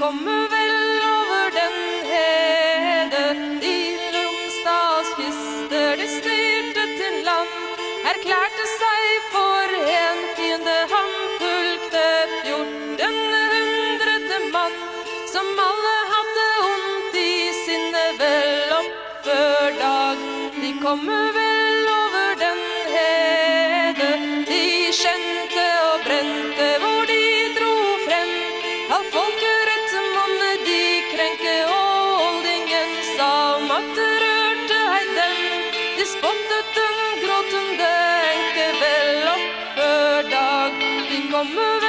kommer vel over den hede, de Romsdals kyster, de styrte til land, erklærte seg for en fiende, han fulgte 1400 mann, som alle hadde ondt i sinne vel opp før dag. De kommer vel over den hede, de skjente og brente hvor de dro frem, all folkerett monne de krenke, og oldingen sa om at det rørte hei dem, de spottet den gråtende enke vel opp før dag. De kommer